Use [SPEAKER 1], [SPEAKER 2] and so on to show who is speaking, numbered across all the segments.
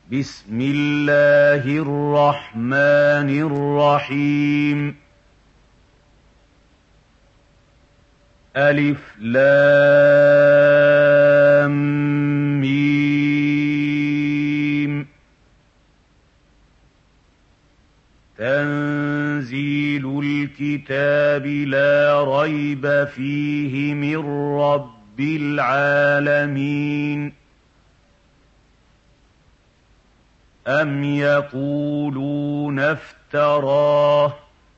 [SPEAKER 1] بسم الله الرحمن الرحيم ألف لام ميم تنزيل الكتاب لا ريب فيه من رب العالمين أم يقولون افتراه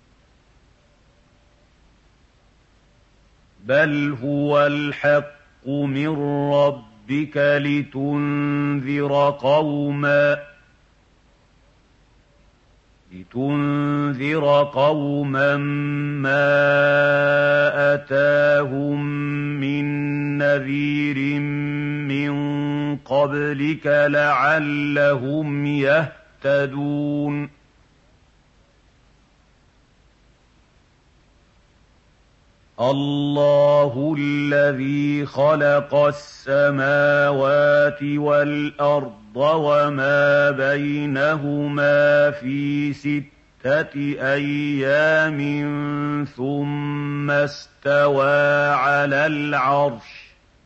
[SPEAKER 1] بل هو الحق من ربك لتنذر قوما ما أتاهم من نذير من قبلك لعلهم يهتدون الله الذي خلق السماوات والأرض وما بينهما في 6 أيام ثم استوى على العرش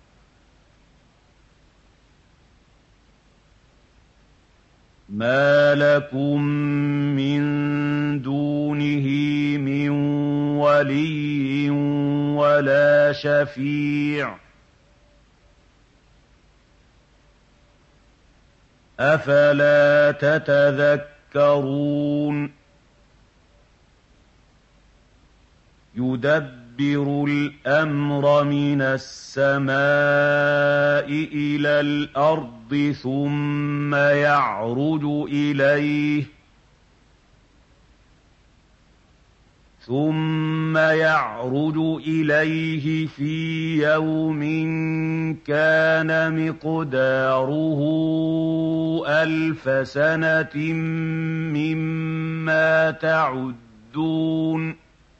[SPEAKER 1] ما لكم من دونه من ولي ولا شفيع أفلا تتذكرون يدبر الأمر من السماء إلى الأرض ثم يعرج إليه في يوم كان مقداره 1000 سنة مما تعدون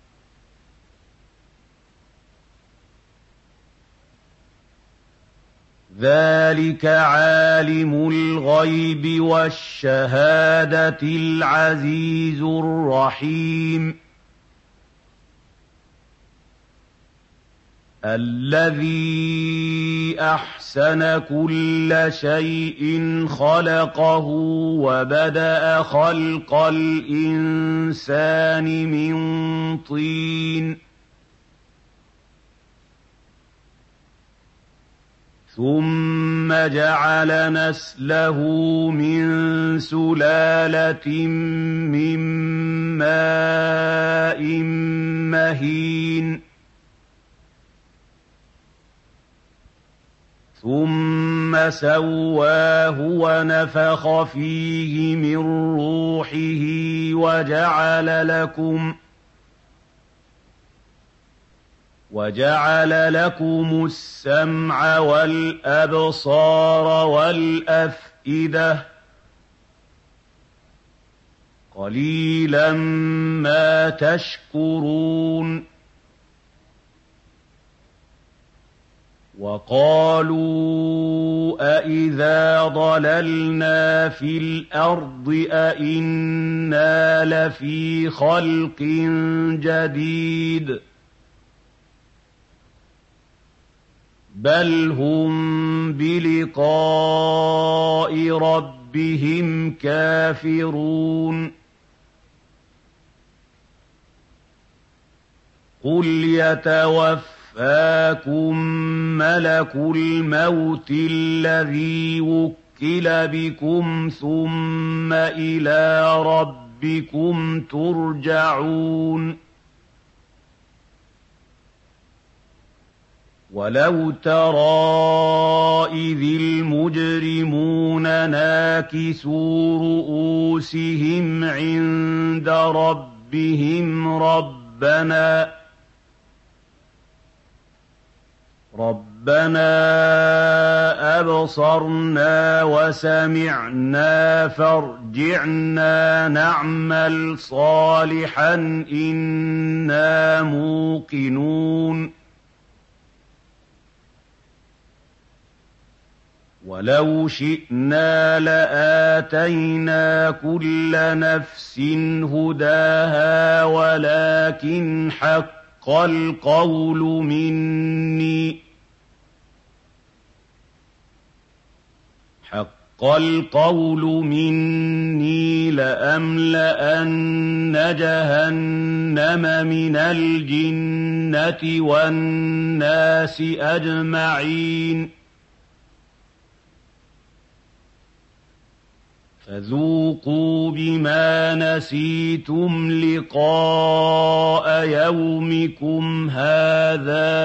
[SPEAKER 1] ذلك عالم الغيب والشهادة العزيز الرحيم الذي أحسن كل شيء خلقه وبدأ خلق الإنسان من طين ثم جعل نسله من سلالة من ماء مهين ثم سواه ونفخ فيه من روحه وجعل لكم السمع والأبصار والأفئدة قليلا ما تشكرون وقالوا أإذا ضللنا في الأرض أإنا لفي خلق جديد بل هم بلقاء ربهم كافرون قل يتوفاكم ملك الموت الذي وكل بكم ثم إلى ربكم ترجعون ولو ترى إذ المجرمون ناكسوا رؤوسهم عند ربهم ربنا أبصرنا وسمعنا فارجعنا نعمل صالحا إنا موقنون وَلَوْ شِئْنَا لَآتَيْنَا كُلَّ نَفْسٍ هُدَاهَا وَلَٰكِنْ حَقَّ الْقَوْلُ مِنِّي لَأَمْلَأَنَّ جَهَنَّمَ مِنَ الْجِنَّةِ وَالنَّاسِ أَجْمَعِينَ فَذُوقُوا بِمَا نَسِيتُمْ لِقَاءَ يَوْمِكُمْ هَٰذَا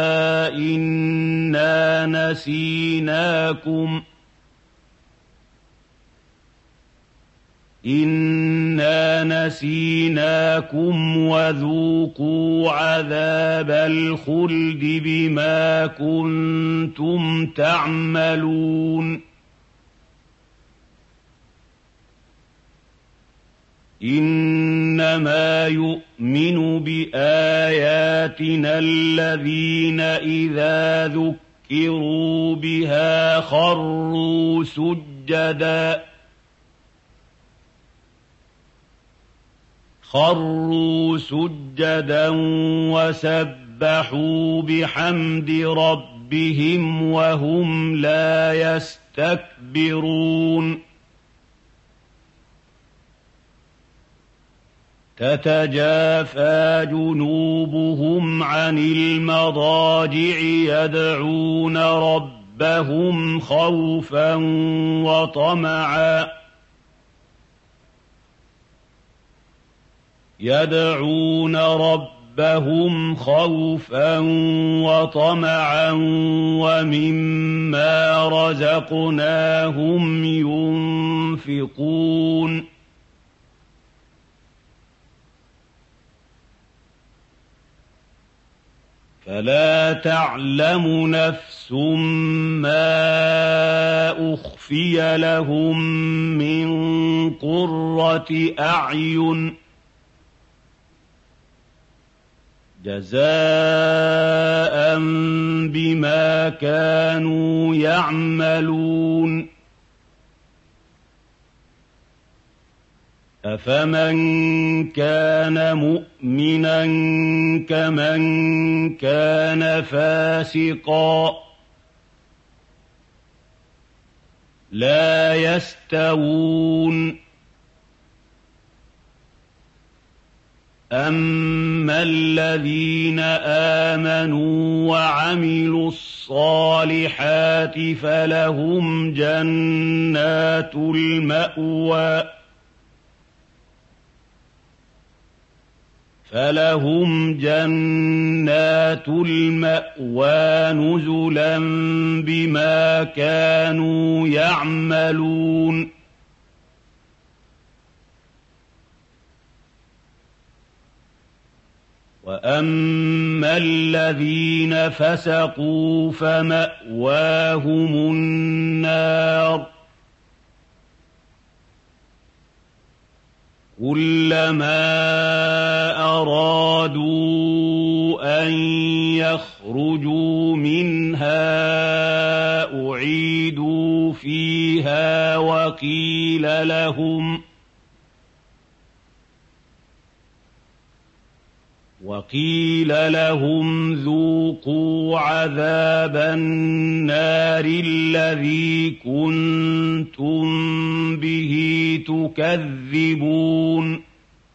[SPEAKER 1] إِنَّا نَسِينَاكُمْ وَذُوقُوا عَذَابَ الْخُلْدِ بِمَا كُنتُمْ تَعْمَلُونَ إِنَّمَا يُؤْمِنُ بِآيَاتِنَا الَّذِينَ إِذَا ذُكِّرُوا بِهَا خَرُّوا سُجَّدًا وَسَبَّحُوا بِحَمْدِ رَبِّهِمْ وَهُمْ لَا يَسْتَكْبِرُونَ تَتَجَافَىٰ جُنُوبُهُمْ عَنِ الْمَضَاجِعِ يَدْعُونَ رَبَّهُمْ خَوْفًا وَطَمَعًا وَمِمَّا رَزَقْنَاهُمْ يُنفِقُونَ فَلَا تَعْلَمُ نَفْسٌ مَّا أُخْفِيَ لَهُم مِّن قُرَّةِ أَعْيُنٍ جَزَاءً بِمَا كَانُوا يَعْمَلُونَ أَفَمَن كَانَ مُؤْمِنًا كَمَن كَانَ فَاسِقًا لَّا يَسْتَوُونَ أَمَّا الَّذِينَ آمَنُوا وَعَمِلُوا الصَّالِحَاتِ فَلَهُمْ جَنَّاتُ الْمَأْوَىٰ نُزُلًا بِمَا كَانُوا يَعْمَلُونَ وَأَمَّا الَّذِينَ فَسَقُوا فَمَأْوَاهُمُ النَّارُ كُلَّمَا أَرَادُوا أَن يَخْرُجُوا مِنْهَا أُعِيدُوا فِيهَا وَقِيلَ لَهُمْ ذُوقُوا عَذَابَ النَّارِ الَّذِي كُنتُم بِهِ تُكَذِّبُونَ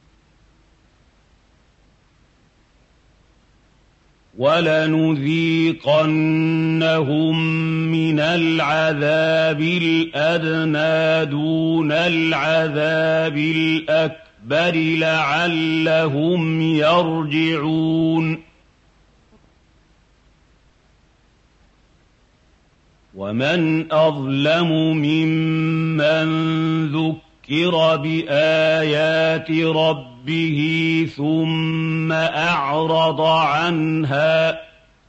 [SPEAKER 1] وَلَنُذِيقَنَّهُم مِّنَ الْعَذَابِ الْأَدْنَىٰ دُونَ الْعَذَابِ الْأَكْبَرِ لَعَلَّهُمْ يَرْجِعُونَ وَمَنْ أَظْلَمُ مِمَّن ذُكِّرَ بِآيَاتِ رَبِّهِ ثُمَّ أَعْرَضَ عَنْهَا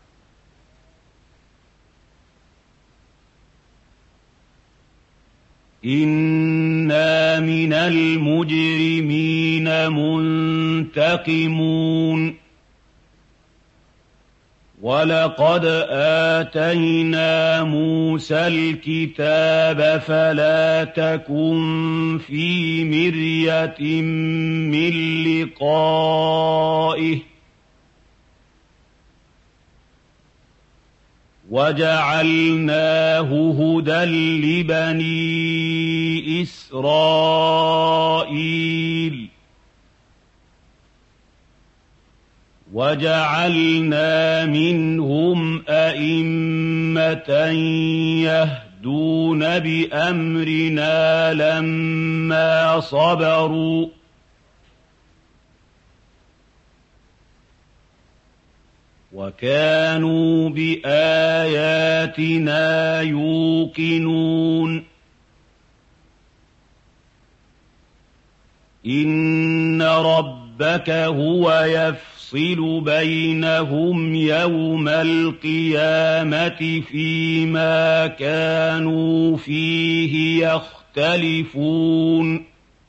[SPEAKER 1] إِنَّا مِنَ الْمُجْرِمِينَ مُنتَقِمُونَ وَلَقَدْ آتَيْنَا مُوسَى الْكِتَابَ فَلَا تَكُن فِي مِرْيَةٍ مِّن لِّقَائِهِ وَجَعَلْنَاهُ هُدًى لِّبَنِي إِسْرَائِيلَ وَجَعَلْنَا مِنْهُمْ أَئِمَّةً يَهْدُونَ بِأَمْرِنَا لَمَّا صَبَرُوا وَكَانُوا بِآيَاتِنَا يُوقِنُونَ إِنَّ رَبَّكَ هُوَ يَفْصِلُ بَيْنَهُمْ يَوْمَ الْقِيَامَةِ فِيمَا كَانُوا فِيهِ يَخْتَلِفُونَ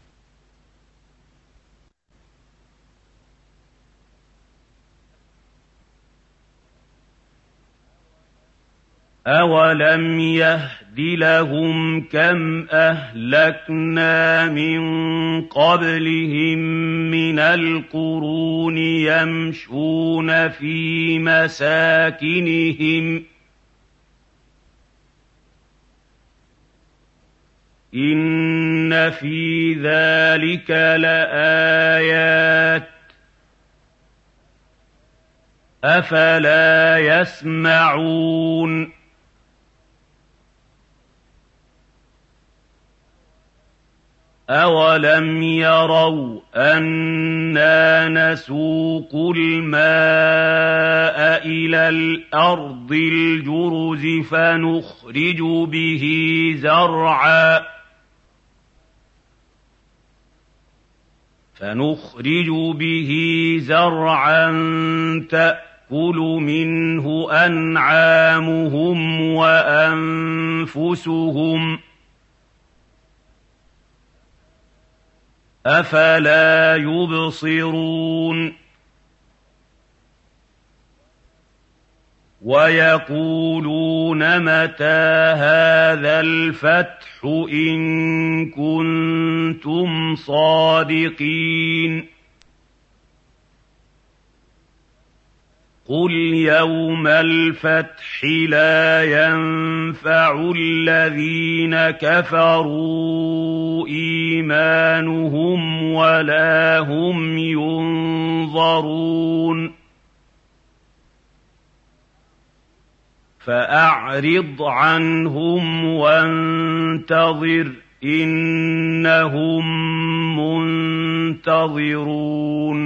[SPEAKER 1] أَوَلَمْ يَهْدِ لَهُمْ كَمْ أَهْلَكْنَا مِن قَبْلِهِم مِّنَ الْقُرُونِ يَمْشُونَ فِي مَسَاكِنِهِمْ ۗ إِنَّ فِي ذَٰلِكَ لَآيَاتٍ ۖ أَفَلَا يَسْمَعُونَ أَوَلَمْ يَرَوْا أَنَّا نَسُوقُ الْمَاءَ إِلَى الْأَرْضِ الْجُرُزِ فَنُخْرِجُ بِهِ زَرْعًا تَأْكُلُ مِنْهُ أَنْعَامُهُمْ وَأَنفُسُهُمْ ۖ أَفَلَا يُبْصِرُونَ وَيَقُولُونَ مَتَىٰ هَٰذَا الْفَتْحُ إِن كُنتُمْ صَادِقِينَ قُلْ يَوْمَ الْفَتْحِ لَا يَنفَعُ الَّذِينَ كَفَرُوا إِيمَانُهُمْ وَلَا هُمْ يُنظَرُونَ فَأَعْرِضْ عَنْهُمْ وَانتَظِرْ إِنَّهُم مُّنتَظِرُونَ